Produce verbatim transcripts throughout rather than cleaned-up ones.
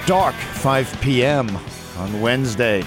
dark, five p.m. on Wednesday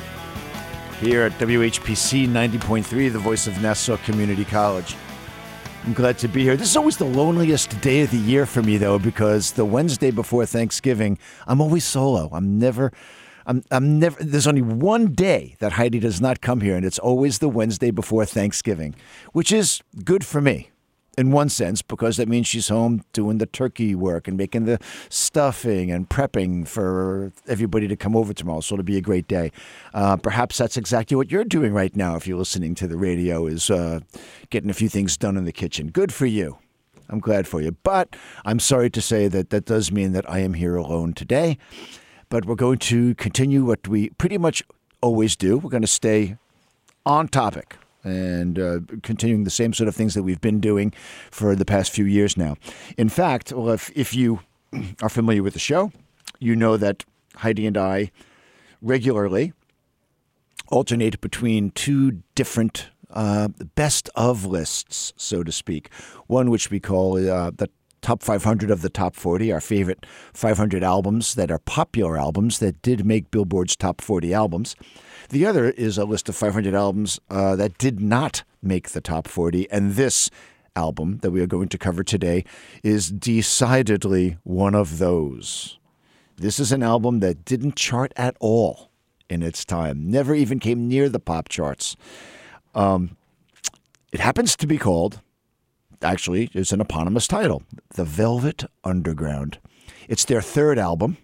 here at W H P C ninety point three, the voice of Nassau Community College. I'm glad to be here. This is always the loneliest day of the year for me, though, because the Wednesday before Thanksgiving, I'm always solo. I'm never, I'm, I'm never, there's only one day that Heidi does not come here, and it's always the Wednesday before Thanksgiving, which is good for me. In one sense, because that means she's home doing the turkey work and making the stuffing and prepping for everybody to come over tomorrow. So it'll be a great day. Uh, perhaps that's exactly what you're doing right now if you're listening to the radio, is uh, getting a few things done in the kitchen. Good for you. I'm glad for you. But I'm sorry to say that that does mean that I am here alone today. But we're going to continue what we pretty much always do. We're going to stay on topic and uh, continuing the same sort of things that we've been doing for the past few years now. In fact, well, if, if you are familiar with the show, you know that Heidi and I regularly alternate between two different uh, best of lists, so to speak. One which we call uh, the Top five hundred of the Top forty, our favorite five hundred albums that are popular albums that did make Billboard's Top forty albums. The other is a list of five hundred albums uh, that did not make the Top forty, and this album that we are going to cover today is decidedly one of those. This is an album that didn't chart at all in its time, never even came near the pop charts. Um, it happens to be called, actually, it's an eponymous title, The Velvet Underground. It's their third album.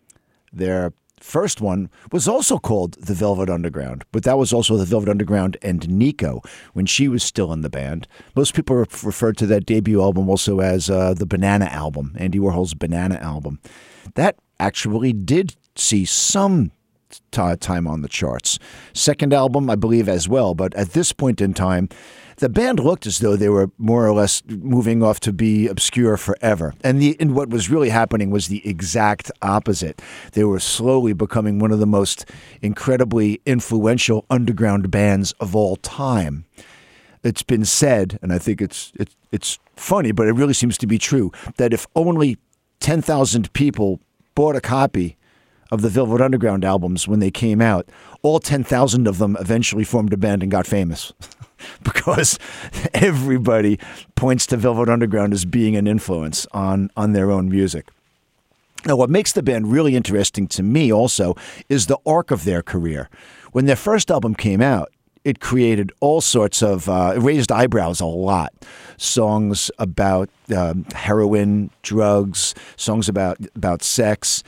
Their first one was also called The Velvet Underground, but that was also The Velvet Underground and Nico when she was still in the band. Most people refer to that debut album also as uh, the Banana Album, Andy Warhol's Banana Album. That actually did see some t- time on the charts. Second album, I believe, as well, but at this point in time, the band looked as though they were more or less moving off to be obscure forever. And, the, and what was really happening was the exact opposite. They were slowly becoming one of the most incredibly influential underground bands of all time. It's been said, and I think it's it's, it's funny, but it really seems to be true, that if only ten thousand people bought a copy of the Velvet Underground albums when they came out, all ten thousand of them eventually formed a band and got famous. Because everybody points to Velvet Underground as being an influence on, on their own music. Now, what makes the band really interesting to me also is the arc of their career. When their first album came out, it created all sorts of, uh, it raised eyebrows a lot. Songs about um, heroin, drugs, songs about, about sex,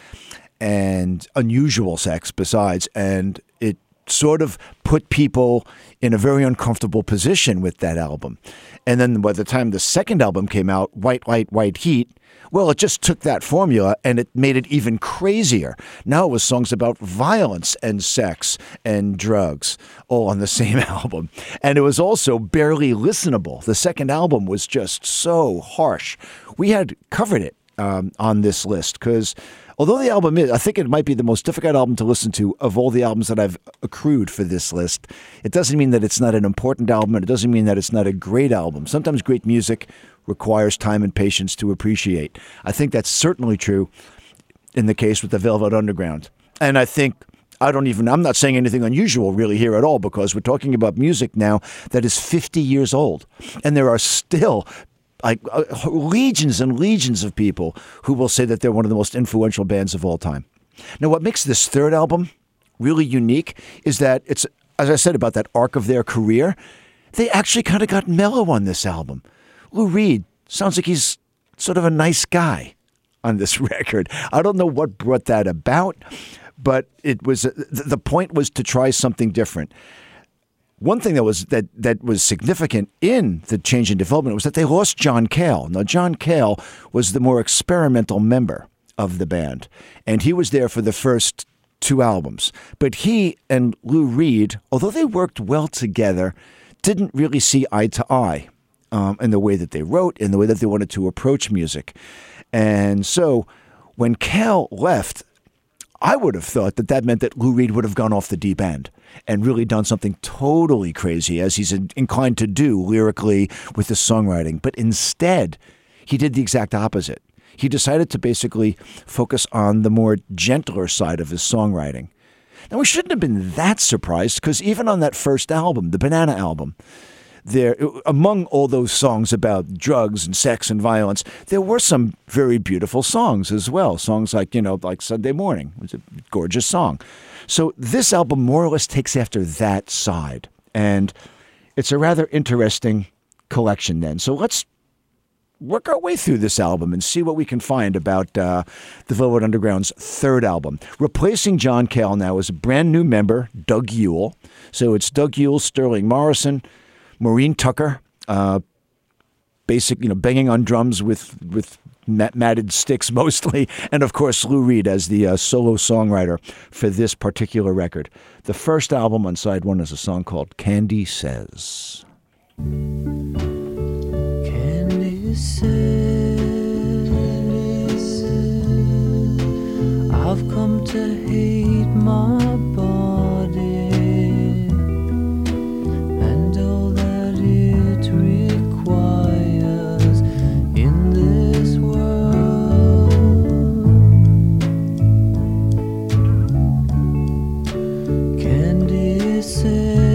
and unusual sex besides, and it sort of put people in a very uncomfortable position with that album. And then by the time the second album came out, White Light, White Heat, well, it just took that formula and it made it even crazier. Now it was songs about violence and sex and drugs all on the same album. And it was also barely listenable. The second album was just so harsh. We had covered it um, on this list because although the album is, I think it might be the most difficult album to listen to of all the albums that I've accrued for this list. It doesn't mean that it's not an important album, and it doesn't mean that it's not a great album. Sometimes great music requires time and patience to appreciate. I think that's certainly true in the case with the Velvet Underground. And I think, I don't even, I'm not saying anything unusual really here at all, because we're talking about music now that is fifty years old. And there are still like uh, legions and legions of people who will say that they're one of the most influential bands of all time. Now, what makes this third album really unique is that it's, as I said about that arc of their career, they actually kind of got mellow on this album. Lou Reed sounds like he's sort of a nice guy on this record. I don't know what brought that about, but it was the point was to try something different. One thing that was that that was significant in the change in development was that they lost John Cale. Now, John Cale was the more experimental member of the band, and he was there for the first two albums. But he and Lou Reed, although they worked well together, didn't really see eye to eye um, in the way that they wrote, in the way that they wanted to approach music. And so when Cale left, I would have thought that that meant that Lou Reed would have gone off the deep end and really done something totally crazy, as he's inclined to do lyrically with his songwriting. But instead, he did the exact opposite. he decided to basically focus on the more gentler side of his songwriting. Now, we shouldn't have been that surprised, because even on that first album, the Banana album, there, among all those songs about drugs and sex and violence, there were some very beautiful songs as well. Songs like, you know, like Sunday Morning. It was a gorgeous song. So this album more or less takes after that side. And it's a rather interesting collection then. So let's work our way through this album and see what we can find about uh, the Velvet Underground's third album. Replacing John Cale now is a brand new member, Doug Yule. So it's Doug Yule, Sterling Morrison, Maureen Tucker, uh, basic, you know, banging on drums with with mat- matted sticks mostly, and of course Lou Reed as the uh, solo songwriter for this particular record. The first album on side one is a song called Candy Says. Candy says, I've come to hate my body and all that it requires in this world. Candy says,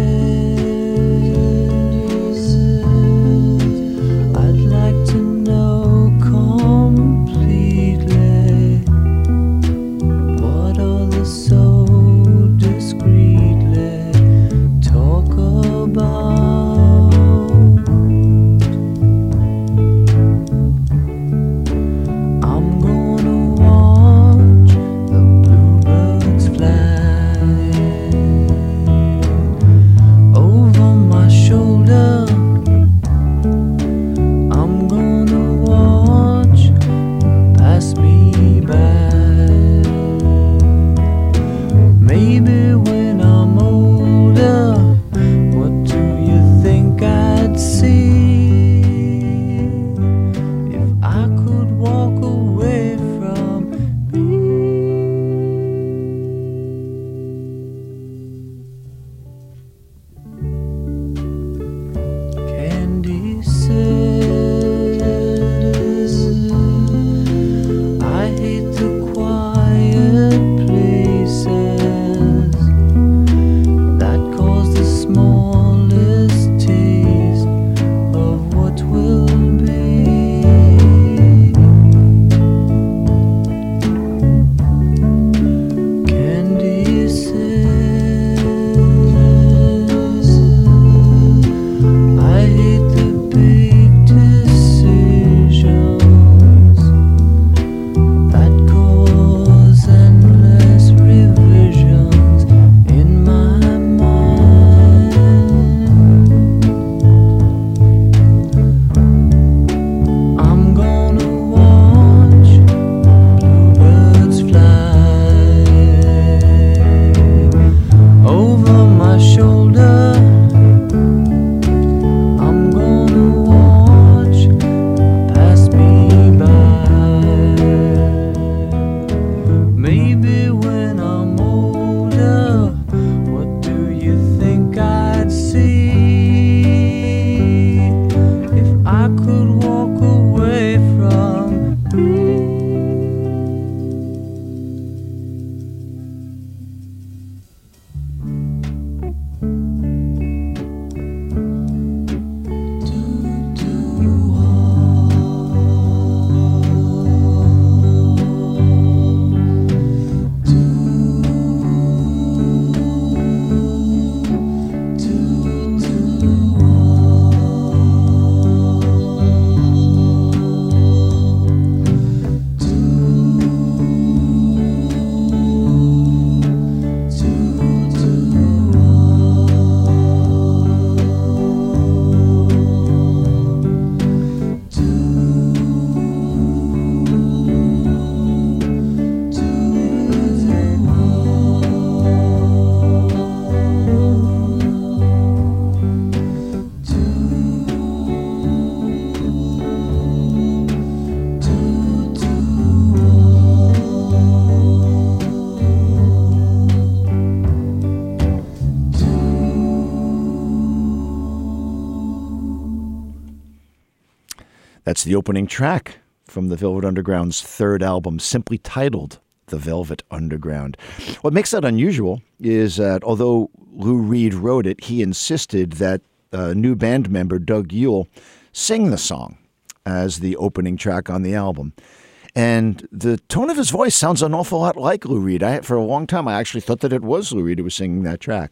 That's the opening track from the Velvet Underground's third album, simply titled The Velvet Underground. What makes that unusual is that although Lou Reed wrote it, he insisted that uh, new band member Doug Yule sing the song as the opening track on the album. And the tone of his voice sounds an awful lot like Lou Reed. I, for a long time, I actually thought that it was Lou Reed who was singing that track.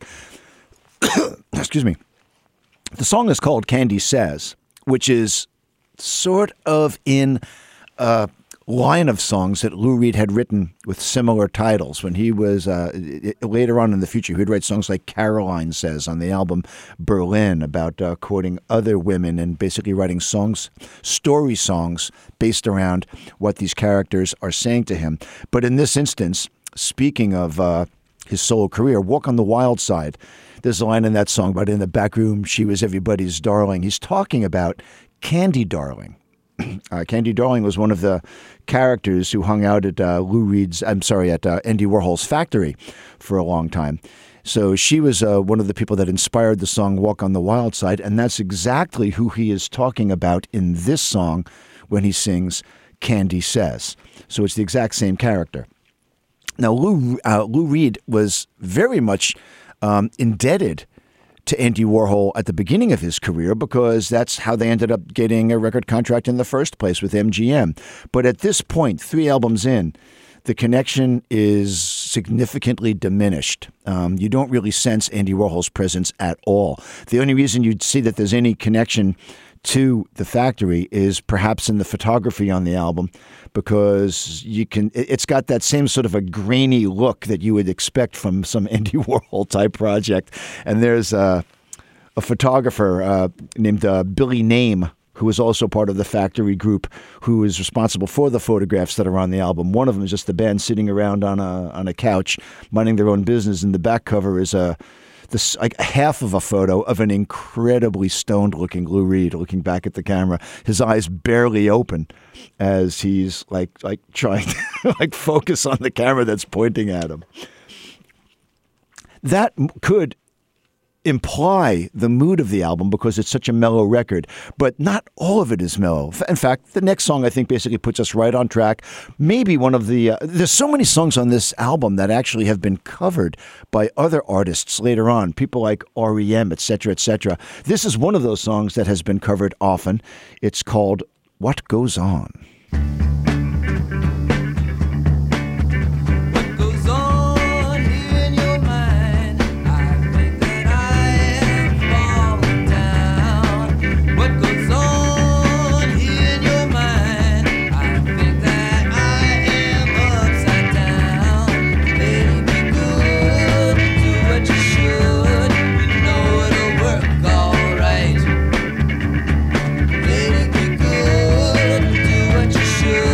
Excuse me. The song is called Candy Says, which is sort of in a line of songs that Lou Reed had written with similar titles. When he was, uh, it, later on in the future, he would write songs like Caroline Says on the album Berlin, about uh, quoting other women and basically writing songs, story songs based around what these characters are saying to him. But in this instance, speaking of uh, his solo career, Walk on the Wild Side, there's a line in that song about in the back room, she was everybody's darling. He's talking about Candy Darling. Uh, Candy Darling was one of the characters who hung out at uh, Lou Reed's, I'm sorry, at uh, Andy Warhol's factory for a long time. So she was uh, one of the people that inspired the song Walk on the Wild Side, and that's exactly who he is talking about in this song when he sings Candy Says. So it's the exact same character. Now, Lou, uh, Lou Reed was very much um, indebted to Andy Warhol at the beginning of his career, because that's how they ended up getting a record contract in the first place with M G M. But at this point, three albums in, the connection is significantly diminished. Um, you don't really sense Andy Warhol's presence at all. The only reason you'd see that there's any connection to the factory is perhaps in the photography on the album, because you can, it's got that same sort of a grainy look that you would expect from some Andy Warhol type project. And there's a, a photographer uh, named uh, Billy Name, who is also part of the factory group, who is responsible for the photographs that are on the album. One of them is just the band sitting around on a on a couch, minding their own business, and the back cover is a This like half of a photo of an incredibly stoned-looking Lou Reed looking back at the camera, his eyes barely open as he's like like trying to like focus on the camera that's pointing at him. That could imply the mood of the album because it's such a mellow record, but not all of it is mellow. In fact, the next song I think basically puts us right on track. Maybe one of the, uh, there's so many songs on this album that actually have been covered by other artists later on, people like R E M, et cetera, et cetera. This is one of those songs that has been covered often. It's called What Goes On. Sure.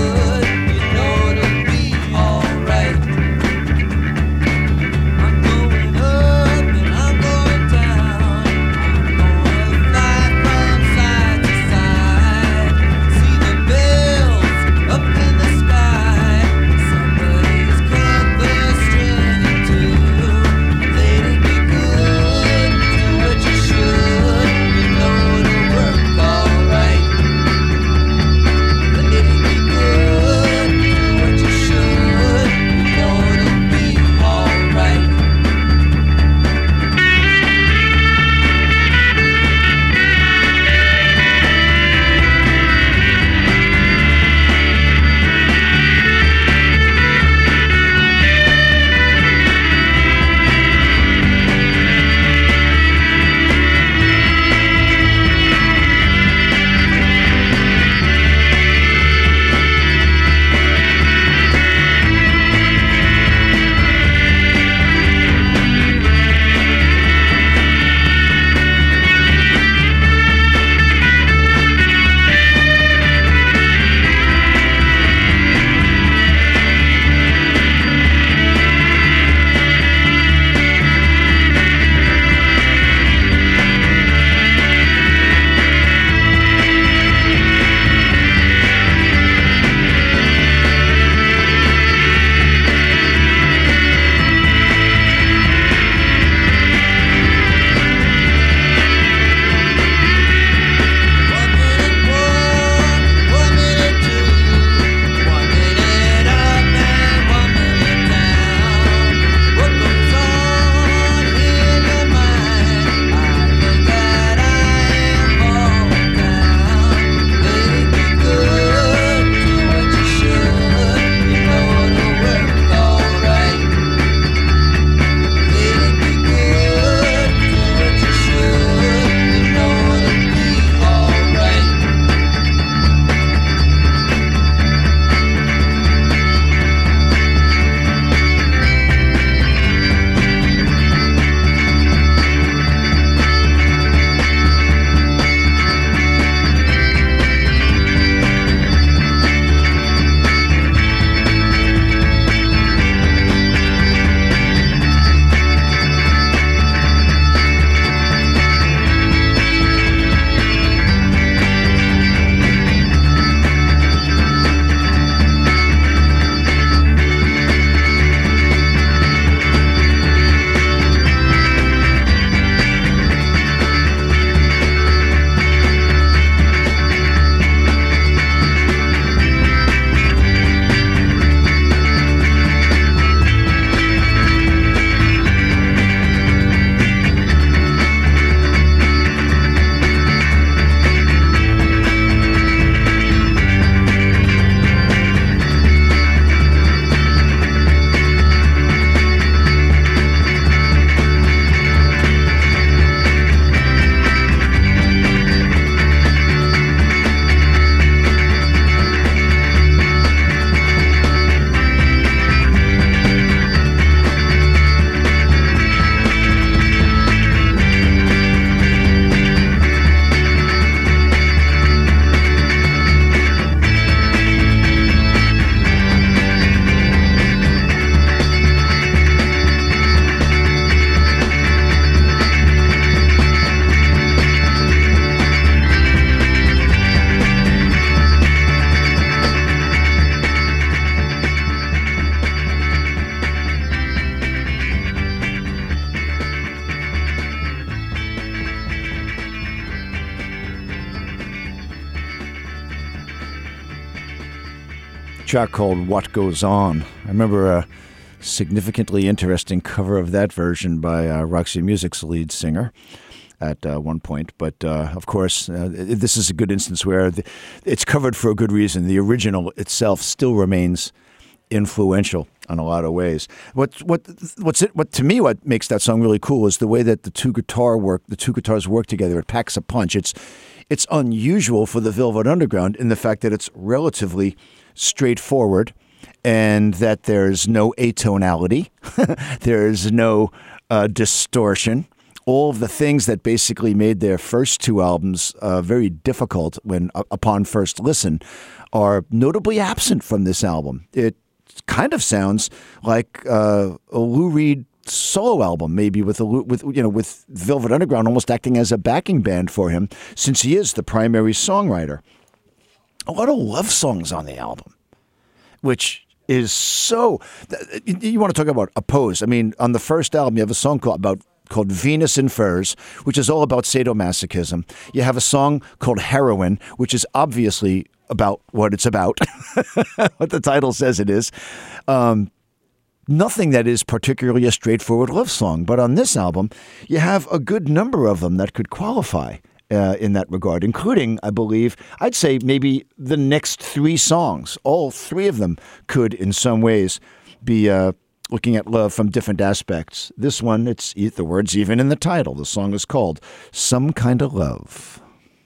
track called What Goes On. I remember a significantly interesting cover of that version by uh, Roxy Music's lead singer at uh, one point. But, uh, of course, uh, this is a good instance where the, it's covered for a good reason. The original itself still remains influential in a lot of ways. What what what's it? What to me, what makes that song really cool is the way that the two guitar work, the two guitars work together. It packs a punch. It's it's unusual for the Velvet Underground in the fact that it's relatively straightforward, and that there's no atonality, there's no uh, distortion. All of the things that basically made their first two albums uh, very difficult when uh, upon first listen are notably absent from this album. It kind of sounds like uh, a Lou Reed solo album, maybe with a with you know with Velvet Underground almost acting as a backing band for him, since he is the primary songwriter. A lot of love songs on the album, which is so. You want to talk about a pose? I mean, on the first album, you have a song called about. called Venus in Furs, which is all about sadomasochism. You have a song called Heroin, which is obviously about what it's about, what the title says it is. Um, nothing that is particularly a straightforward love song. But on this album, you have a good number of them that could qualify uh, in that regard, including, I believe, I'd say maybe the next three songs. All three of them could, in some ways, be uh, looking at love from different aspects. This one, it's the words even in the title. The song is called Some Kind of Love.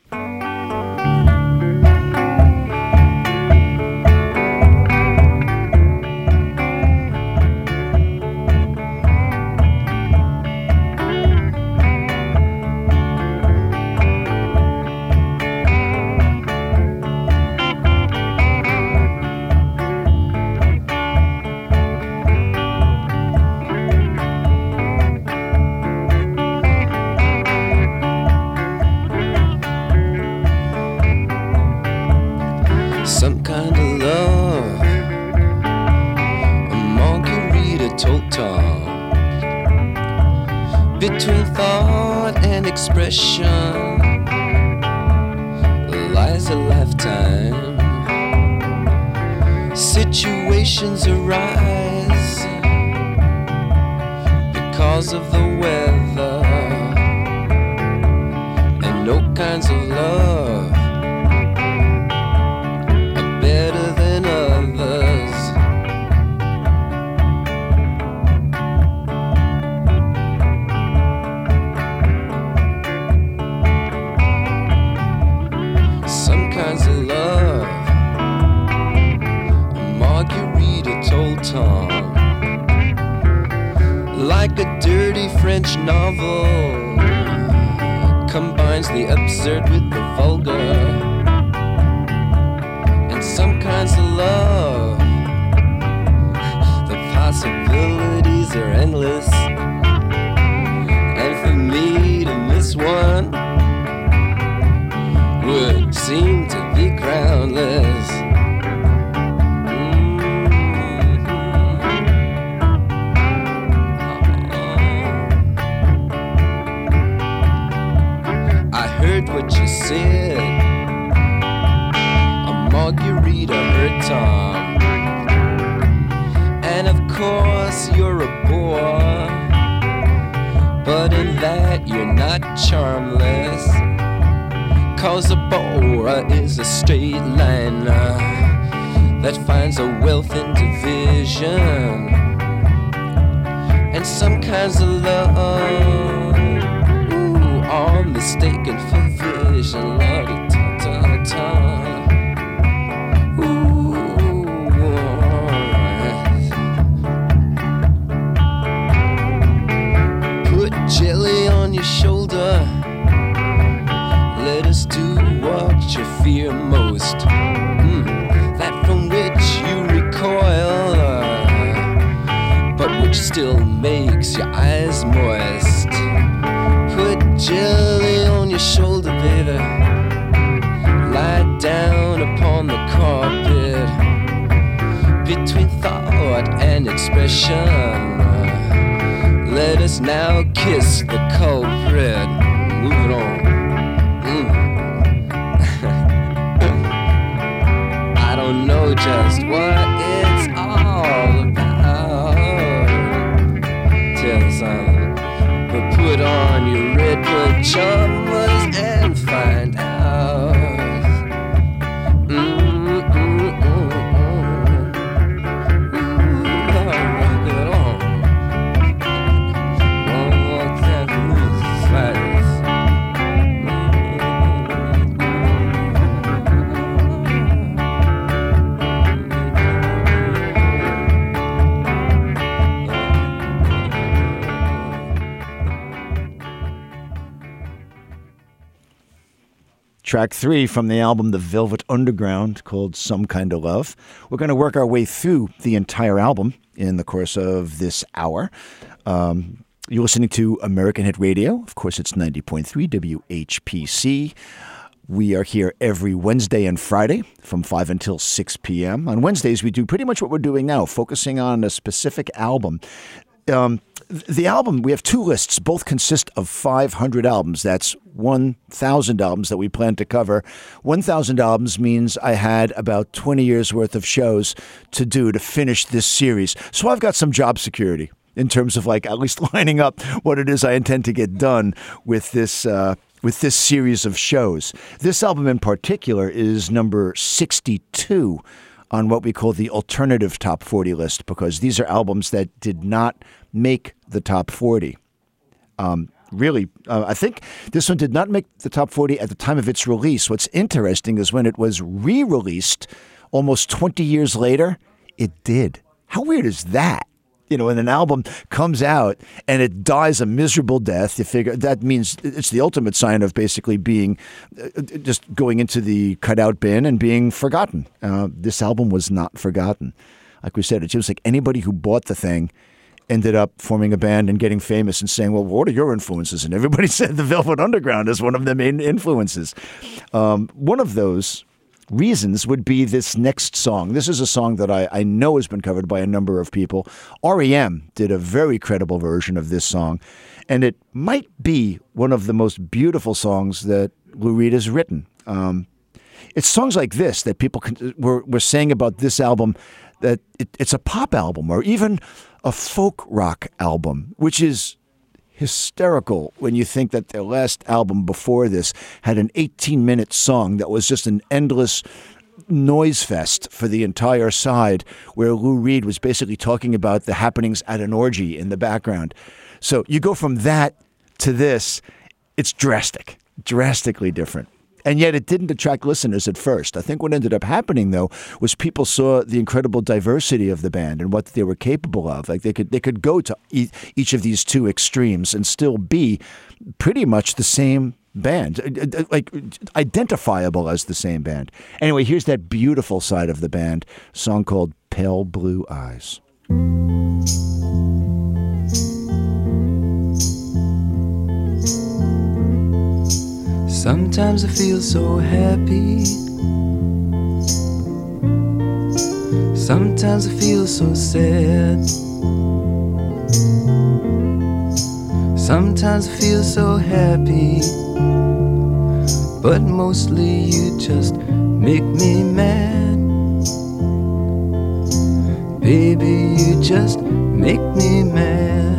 Some kind of love, a margarita told Tom. Between thought and expression lies a lifetime. Situations arise because of the weather, and no kinds of love better than others. Some kinds of love, a margarita told Tom. Like a dirty French novel, combines the absurd with the vulgar. Some kinds of love, the possibilities are endless. And for me to miss one would seem to be groundless. Mm-hmm. Oh. I heard what you said. Margarita hurt Tom, and of course you're a bore, but in that you're not charmless, 'cause a bore is a straight liner that finds a wealth in division. And some kinds of love, ooh, are mistaken for vision. La-da-ta-ta-ta. Jelly on your shoulder, let us do what you fear most, mm, that from which you recoil, uh, but which still makes your eyes moist. Put jelly on your shoulder, baby, lie down upon the carpet, between thought and expression. Let us now kiss the culprit. Move it on. Mm. I don't know just what found. But put on your redwood pajamas and find out. Mm. Track three from the album The Velvet Underground, called Some Kind of Love. We're going to work our way through the entire album in the course of this hour. Um, you're listening to American Hit Radio. Of course, it's ninety point three W H P C. We are here every Wednesday and Friday from five until six p.m. On Wednesdays, we do pretty much what we're doing now, focusing on a specific album. Um, the album, we have two lists. Both consist of five hundred albums. That's one thousand albums that we plan to cover. one thousand albums means I had about twenty years worth of shows to do to finish this series. So I've got some job security in terms of like at least lining up what it is I intend to get done with this uh, with this series of shows. This album in particular is number sixty-two on what we call the alternative top forty list, because these are albums that did not make the top forty. Um, really, uh, I think this one did not make the top forty at the time of its release. What's interesting is when it was re-released almost twenty years later, it did. How weird is that? You know, when an album comes out and it dies a miserable death, you figure that means it's the ultimate sign of basically being uh, just going into the cutout bin and being forgotten. Uh, this album was not forgotten. Like we said, it seems like anybody who bought the thing ended up forming a band and getting famous and saying, well, what are your influences? And everybody said the Velvet Underground is one of their main influences. Um, one of those reasons would be this next song. This is a song that I, I know has been covered by a number of people. R E M did a very credible version of this song, and it might be one of the most beautiful songs that Lou Reed has written. Um, it's songs like this that people can, were, were saying about this album that it, it's a pop album or even a folk rock album, which is hysterical when you think that their last album before this had an eighteen-minute song that was just an endless noise fest for the entire side, where Lou Reed was basically talking about the happenings at an orgy in the background. So you go from that to this, it's drastic, drastically different. And yet it didn't attract listeners at first. I think what ended up happening, though, was people saw the incredible diversity of the band and what they were capable of. Like they could they could go to e- each of these two extremes and still be pretty much the same band, like identifiable as the same band. Anyway, here's that beautiful side of the band, a song called Pale Blue Eyes. Sometimes I feel so happy. Sometimes I feel so sad. Sometimes I feel so happy, but mostly you just make me mad. Baby, you just make me mad.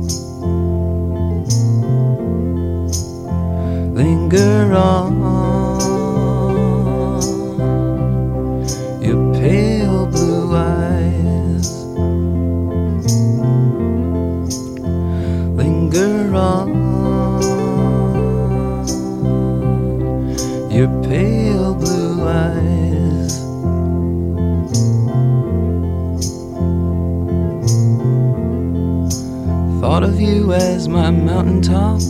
Linger on, your pale blue eyes. Linger on, your pale blue eyes. Thought of you as my mountaintop.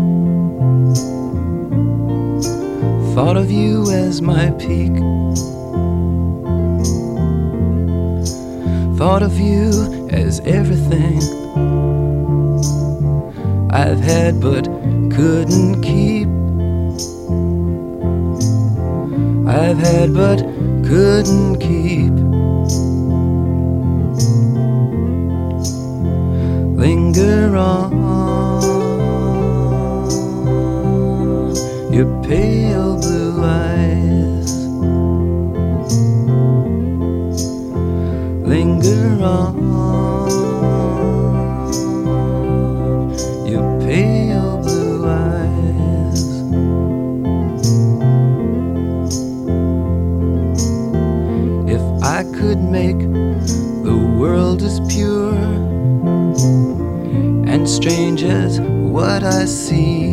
Thought of you as my peak. Thought of you as everything I've had but couldn't keep. I've had but couldn't keep. Linger on, your pale blue eyes. Linger on, and strange as what I see.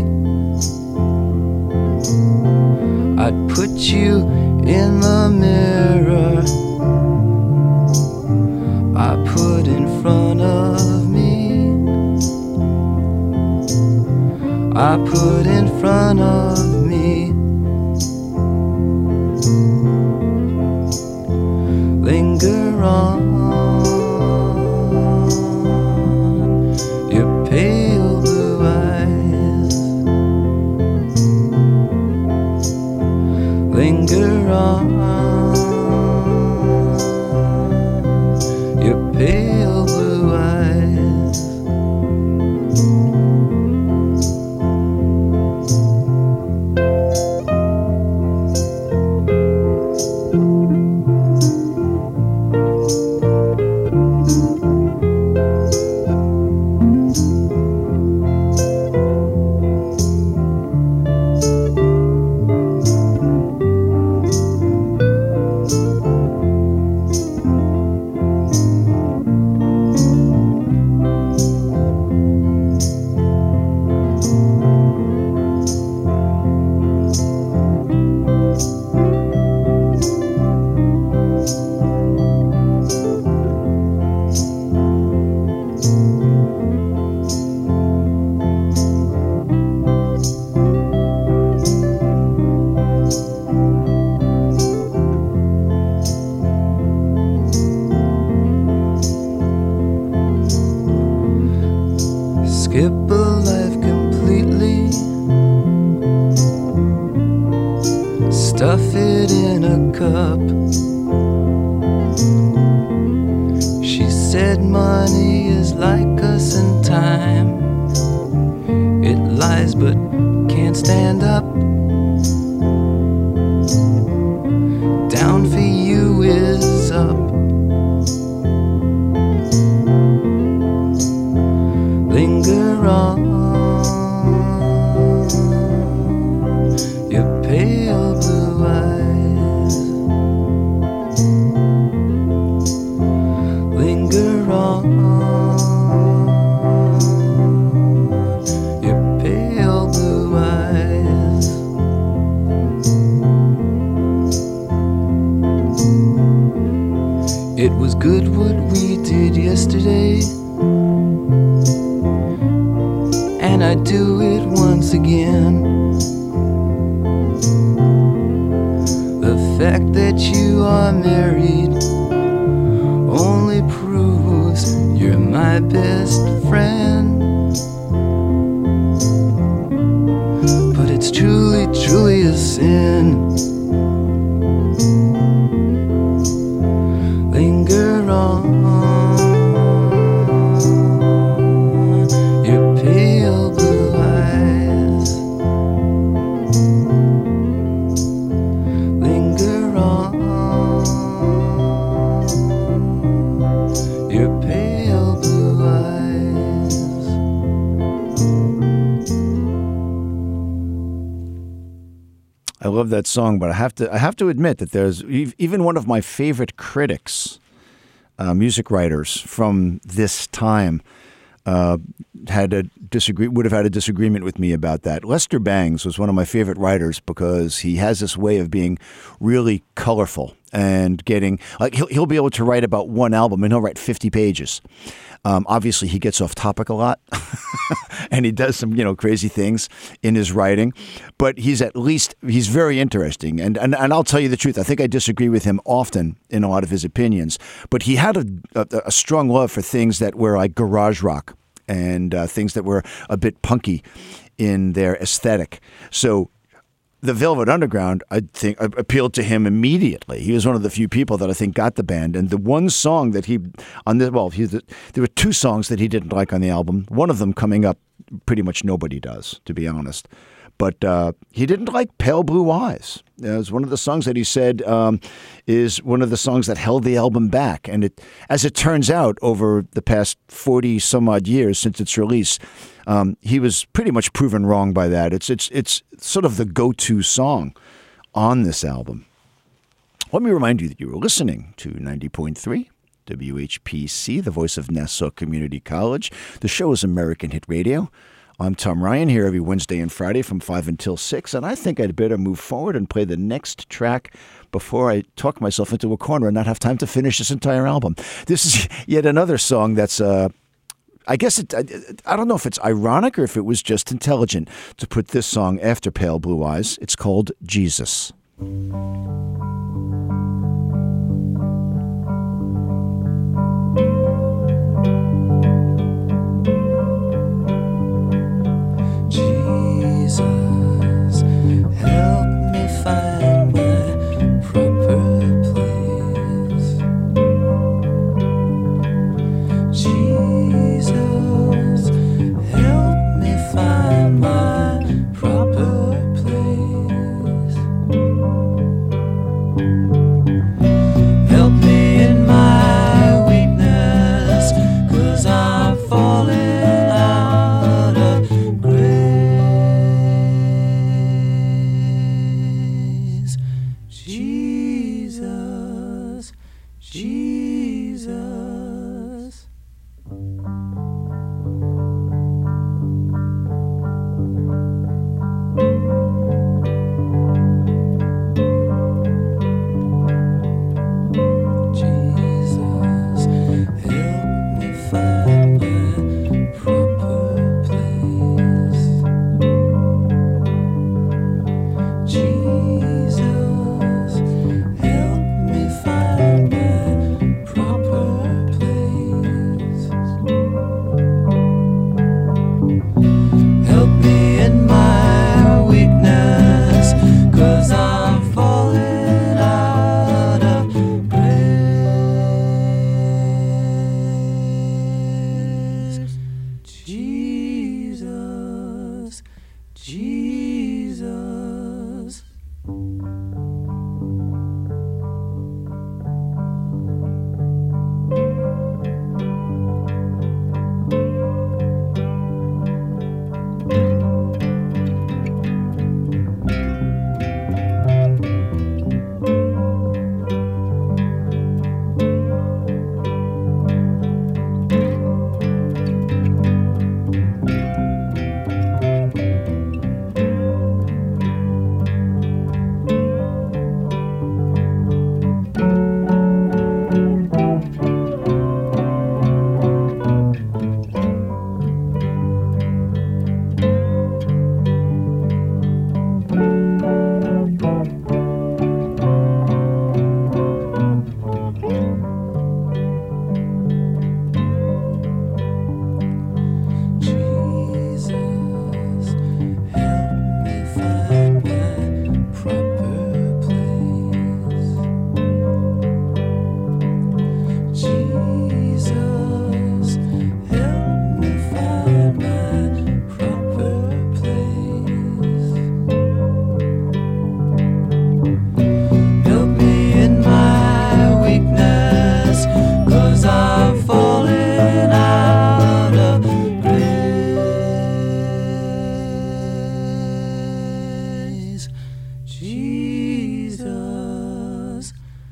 I'd put you in the mirror I put in front of me. I put in front of me. Linger on your pale blue eyes. Linger on your pale blue eyes. Skip a life completely, stuff it in a cup. She said money is like us in time. It lies but can't stand up. Down for you is up. Linger on your pale blue eyes. Linger on your pale blue eyes. It was good what we did yesterday, and I'd do it once again. The fact that you are married only proves you're my best friend. But it's truly, truly a sin. Linger on your pale blue eyes. Linger on your pale blue eyes. I love that song, but I have to I have to admit that there's ev- even one of my favorite critics, uh, music writers from this time, uh, had a disagree would have had a disagreement with me about that. Lester Bangs was one of my favorite writers because he has this way of being really colorful and getting like he'll he'll be able to write about one album and he'll write fifty pages. Um, obviously, he gets off topic a lot, and he does some you know crazy things in his writing. But he's at least he's very interesting, and and and I'll tell you the truth. I think I disagree with him often in a lot of his opinions. But he had a a, a strong love for things that were like garage rock and uh, things that were a bit punky in their aesthetic. So the Velvet Underground, I think, appealed to him immediately. He was one of the few people that I think got the band. And the one song that he, on the well, he, there were two songs that he didn't like on the album. One of them coming up, pretty much nobody does, to be honest. But uh, he didn't like Pale Blue Eyes. It was one of the songs that he said um, is one of the songs that held the album back. And it, as it turns out, over the past forty some odd years since its release, um, he was pretty much proven wrong by that. It's it's it's sort of the go-to song on this album. Let me remind you that you were listening to ninety point three W H P C, the voice of Nassau Community College. The show is American Hit Radio. I'm Tom Ryan, here every Wednesday and Friday from five until six, and I think I'd better move forward and play the next track before I talk myself into a corner and not have time to finish this entire album. This is yet another song that's, uh, I guess, it, I, I don't know if it's ironic or if it was just intelligent to put this song after Pale Blue Eyes. It's called Jesus. Jesus, help me find my proper place. Jesus, help me find my proper place. Help me in my weakness, 'cause I'm falling out of grace. Jesus, Jesus. Jesus, help me find my proper place. Jesus, help me find my proper place. Help me in my weakness, 'cause I'm falling out of grace. Jesus, Jesus. Jesus, help me find my proper place. Jesus, help me find my proper place. Help me in my weakness, 'cause I'm falling out of grace. Jesus,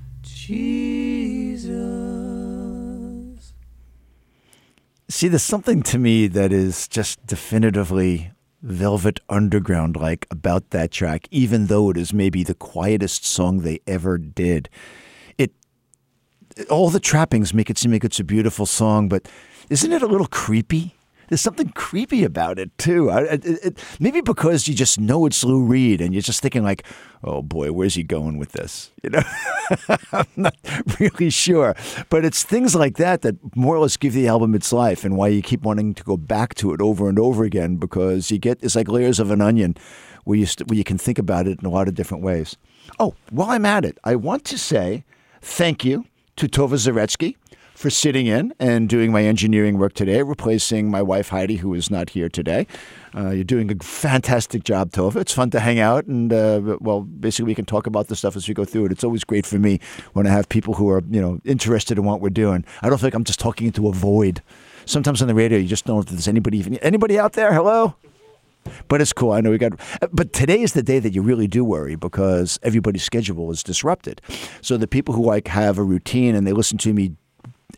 Jesus. See, there's something to me that is just definitively Velvet Underground-like about that track, even though it is maybe the quietest song they ever did. It, all the trappings make it seem like it's a beautiful song, but isn't it a little creepy? There's something creepy about it, too. I, it, it, maybe because you just know it's Lou Reed and you're just thinking like, oh, boy, where's he going with this? You know, I'm not really sure. But it's things like that that more or less give the album its life and why you keep wanting to go back to it over and over again, because you get, it's like layers of an onion where you, st- where you can think about it in a lot of different ways. Oh, while I'm at it, I want to say thank you to Tova Zaretsky for sitting in and doing my engineering work today, replacing my wife Heidi, who is not here today. Uh, you're doing a fantastic job, Tova. It's fun to hang out and, uh, well, basically we can talk about the stuff as we go through it. It's always great for me when I have people who are, you know, interested in what we're doing. I don't think I'm just talking into a void. Sometimes on the radio, you just don't know if there's anybody even, anybody out there? Hello? But it's cool. I know we got, but today is the day that you really do worry because everybody's schedule is disrupted. So the people who like have a routine and they listen to me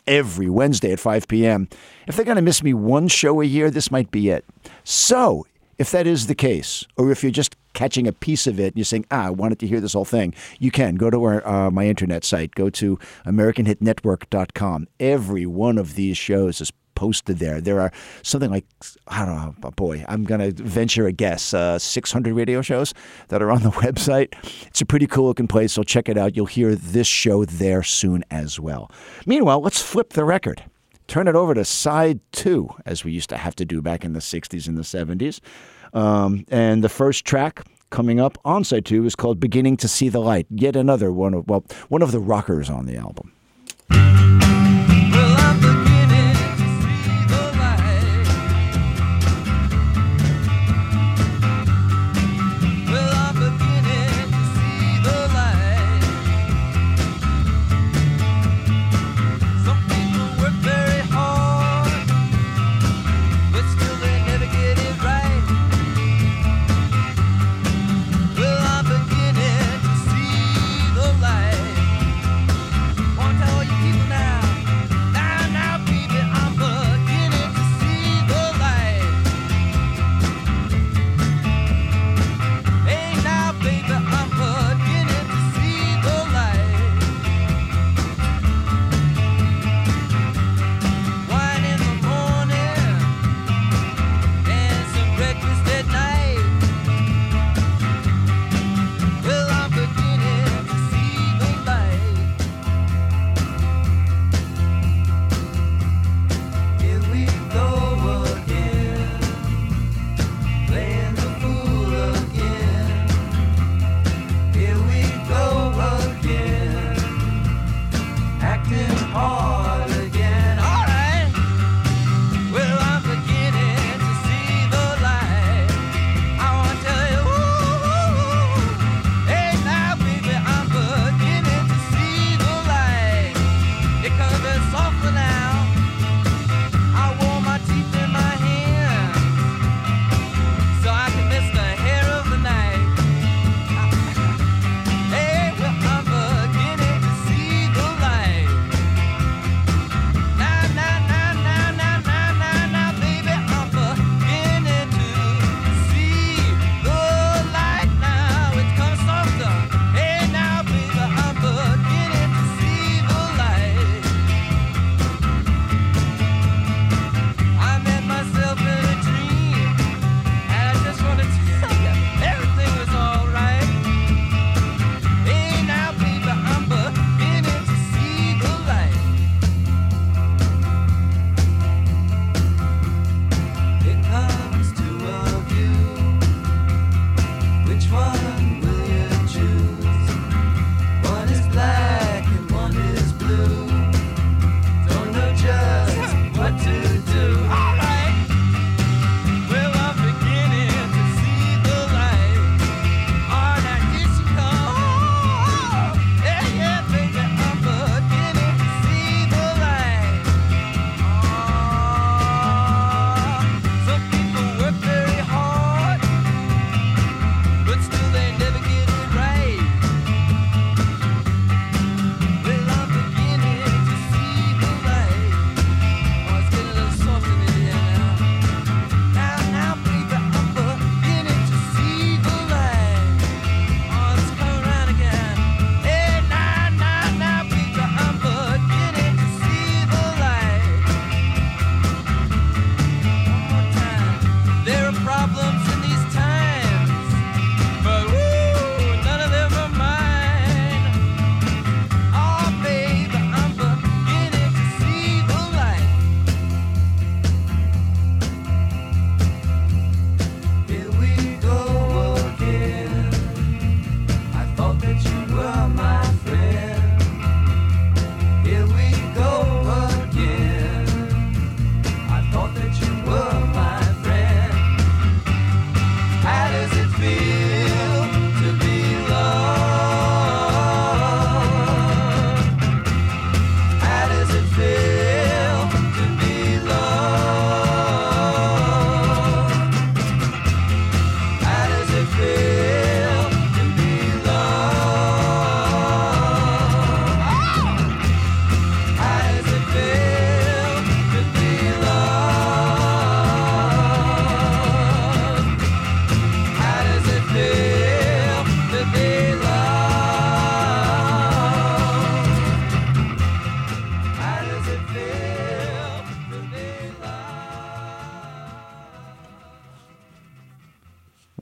every Wednesday at five p.m. If they're going to miss me one show a year, this might be it. So if that is the case, or if you're just catching a piece of it and you're saying, ah, I wanted to hear this whole thing, you can go to our, uh, my internet site. Go to American Hit Network dot com. Every one of these shows is posted there. There are something like, I don't know, boy, I'm going to venture a guess, uh, six hundred radio shows that are on the website. It's a pretty cool looking place, so check it out. You'll hear this show there soon as well. Meanwhile, let's flip the record. Turn it over to side two, as we used to have to do back in the sixties and the seventies. Um, and the first track coming up on side two is called Beginning to See the Light. Yet another one of, well, one of the rockers on the album. Well, I'm beginning to see the light. Well, I'm beginning to see the light. Some people work very hard, but still they never get it right. Well, I'm beginning to see the light. One time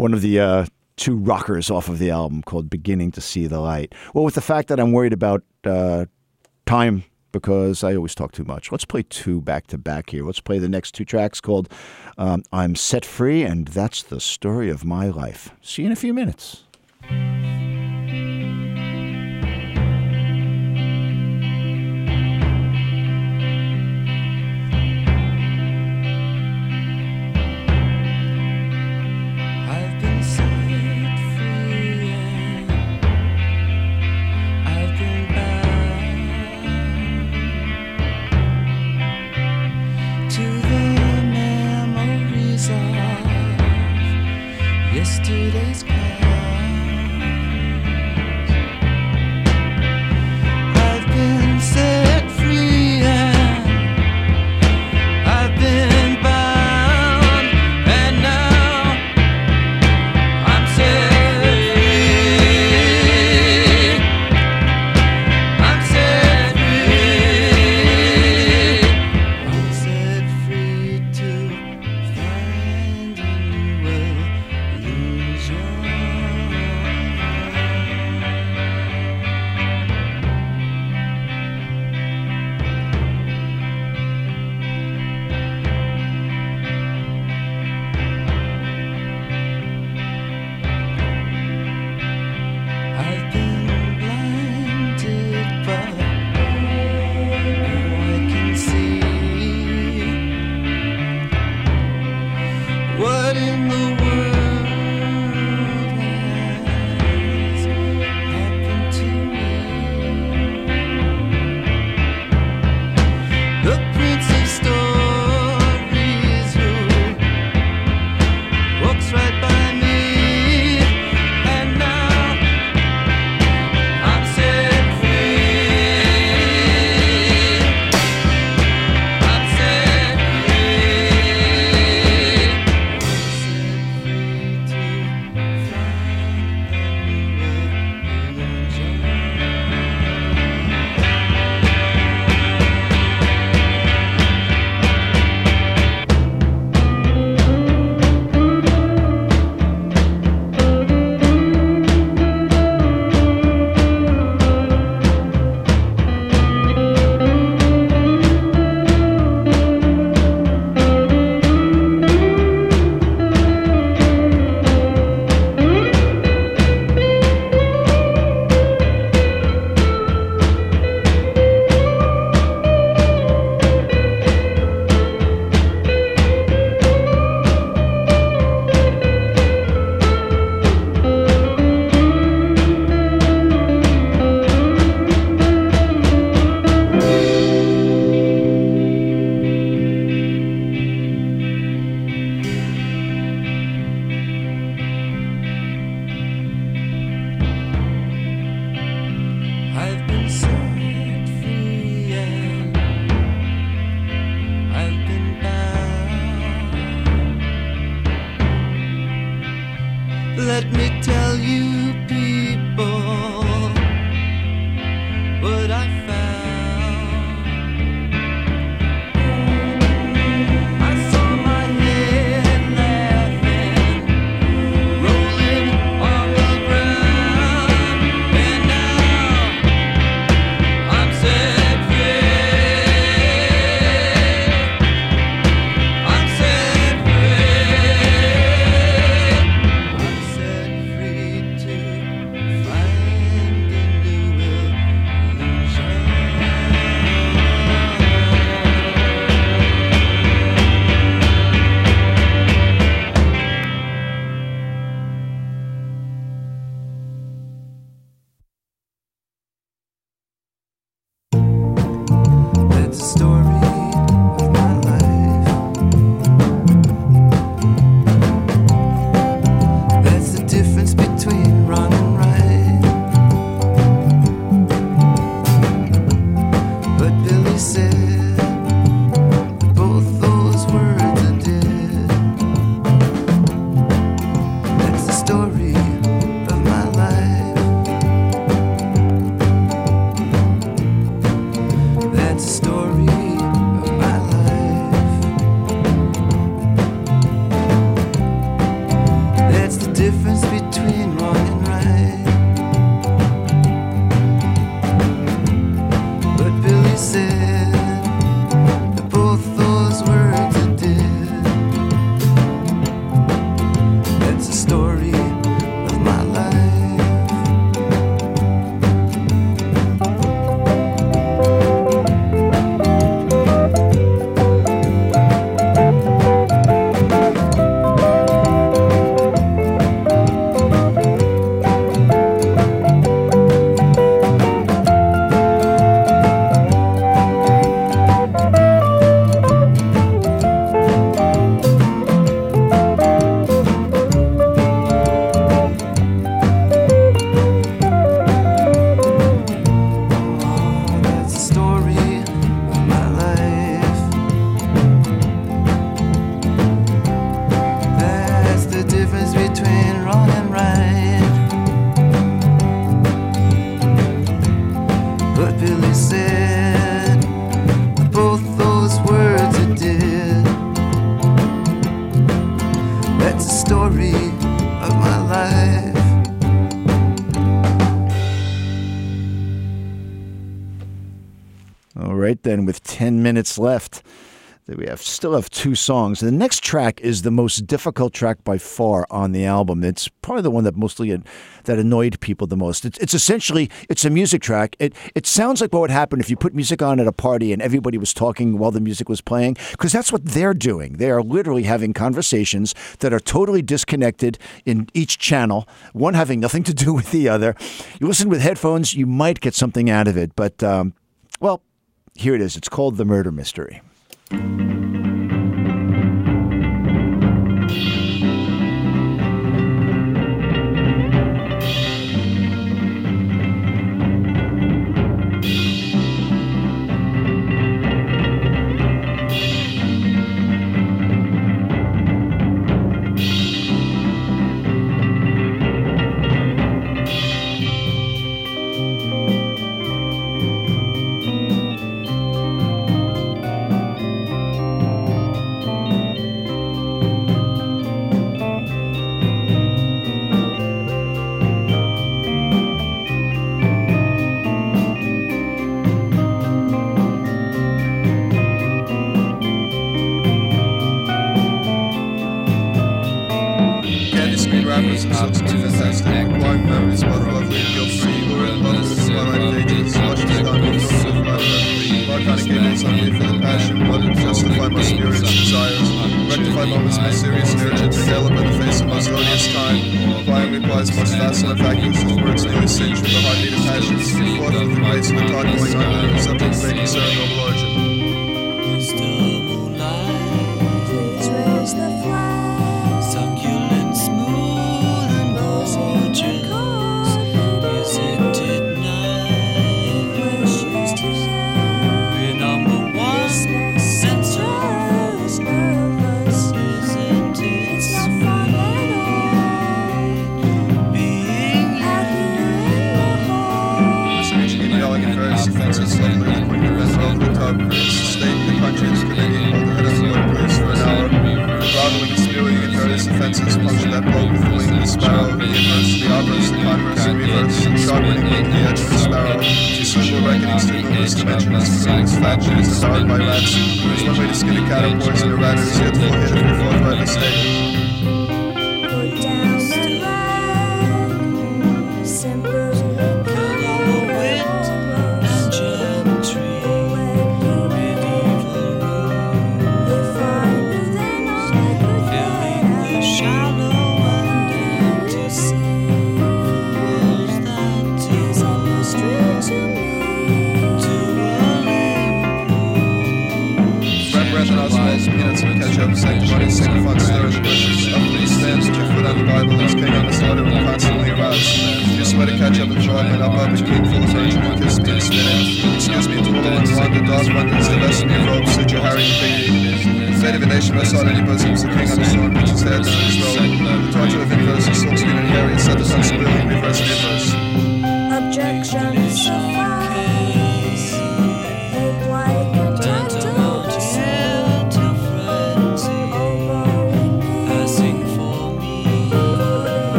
one of the uh, two rockers off of the album called Beginning to See the Light. Well, with the fact that I'm worried about uh, time because I always talk too much, let's play two back-to-back here. Let's play the next two tracks called um, I'm Set Free, and That's the Story of My Life. See you in a few minutes. Yesterday's past. I've been set free and I've been bound, and now I'm set free. I'm set free. I'm set free to find a new way. I've been blinded, but now I can see what in the world has happened to me. The Prince of Stories who walks right by me. I've been set free and I've been bound. Let me tell you, people, what I found. I saw my head laughing, rolling on the ground, and now I'm set free. I'm set free. I'm set free to right then, with ten minutes left. We have still have two songs. The next track is the most difficult track by far on the album. It's probably the one that mostly that annoyed people the most. It's, it's essentially it's a music track. It it sounds like what would happen if you put music on at a party and everybody was talking while the music was playing, because that's what they're doing. They are literally having conversations that are totally disconnected in each channel, one having nothing to do with the other. You listen with headphones, you might get something out of it, but um, well, here it is. It's called The Murder Mystery.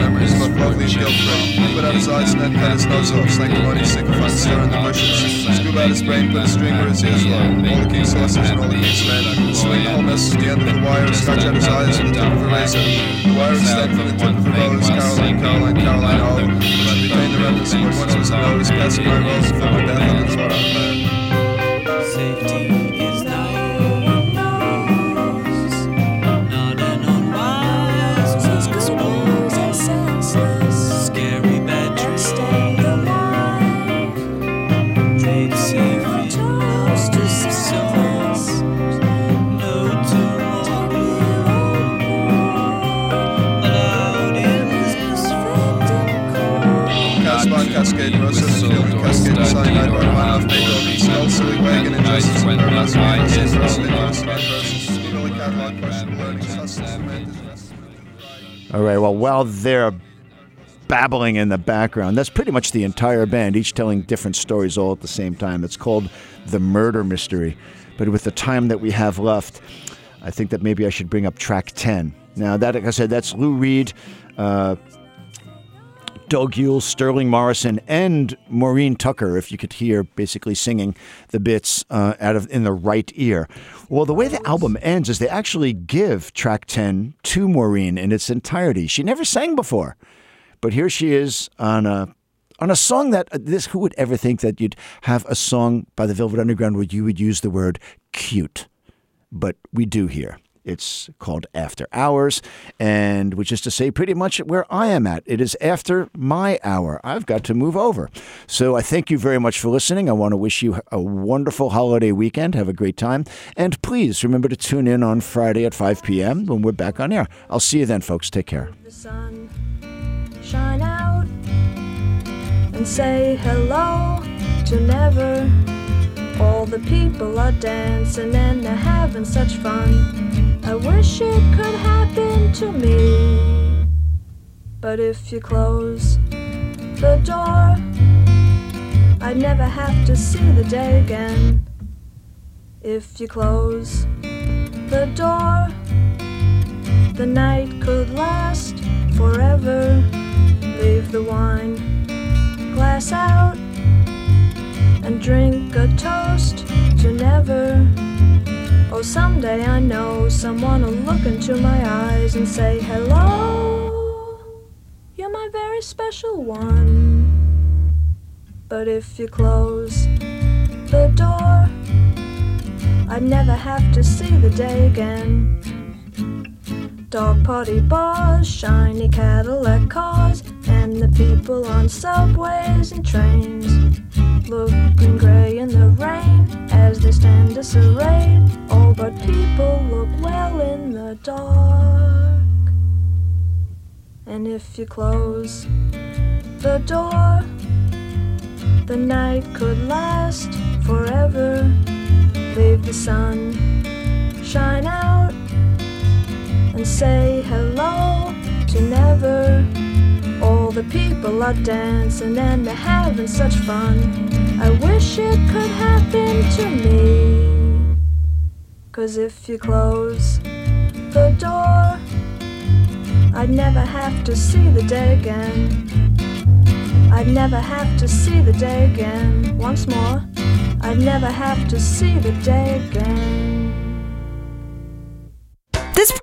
Put out his eyes and then cut his nose off, slang the body, sick of fun, stir in the bushes. about his brain, put a string where his ears were. All the key sources and all the keys ran. Swing the whole message to the end of the wire, scratch out his eyes with the tip of a razor. The wire extended from the tip of the rose, Caroline, Caroline, Caroline, oh. She became the reference to what once was a nose, passing by rose, filled with death on the spot on fire. Safety is nigh, not an unwise whisper, scary bad dreams, trade secret lost to souls, no tomorrow, allowed in this Casbah, Cascade, Rosa, Feeling, Cascade, Cyanide, Bar, High Off, Beethoven, Skull, Silly Wagon, Injustice, when Paradise, my Rosa, head Rosa, rolled Rosa, up. Rosa, Eagle, Catalog, Questionable Learning, Sustenance, Semantics, All right, well, while they're babbling in the background, that's pretty much the entire band, each telling different stories all at the same time. It's called The Murder Mystery. But with the time that we have left, I think that maybe I should bring up track ten. Now, that, like I said, that's Lou Reed, uh, Doug Yule, Sterling Morrison, and Maureen Tucker, if you could hear basically singing the bits uh, out of in the right ear. Well, the way the album ends is they actually give track ten to Maureen in its entirety. She never sang before, but here she is on a on a song that uh, this. Who would ever think that you'd have a song by the Velvet Underground where you would use the word cute? But we do here. It's called After Hours, and which is to say pretty much where I am at. It is after my hour. I've got to move over. So I thank you very much for listening. I want to wish you a wonderful holiday weekend. Have a great time. And please remember to tune in on Friday at five p.m. when we're back on air. I'll see you then, folks. Take care. The sun shine out and say hello to never. All the people are dancing and they're having such fun. I wish it could happen to me. But if you close the door, I'd never have to see the day again. If you close the door, the night could last forever. Leave the wine glass out and drink a toast to never. Oh, someday I know someone will look into my eyes and say, hello, you're my very special one. But if you close the door, I'd never have to see the day again. Dog party bars, shiny Cadillac cars, and the people on subways and trains, looking grey in the rain as they stand disarrayed. Oh, but people look well in the dark. And if you close the door, the night could last forever. Leave the sun shine out and say hello to never. All the people are dancing and they're having such fun. I wish it could happen to me. 'Cause if you close the door, I'd never have to see the day again. I'd never have to see the day again. Once more, I'd never have to see the day again. This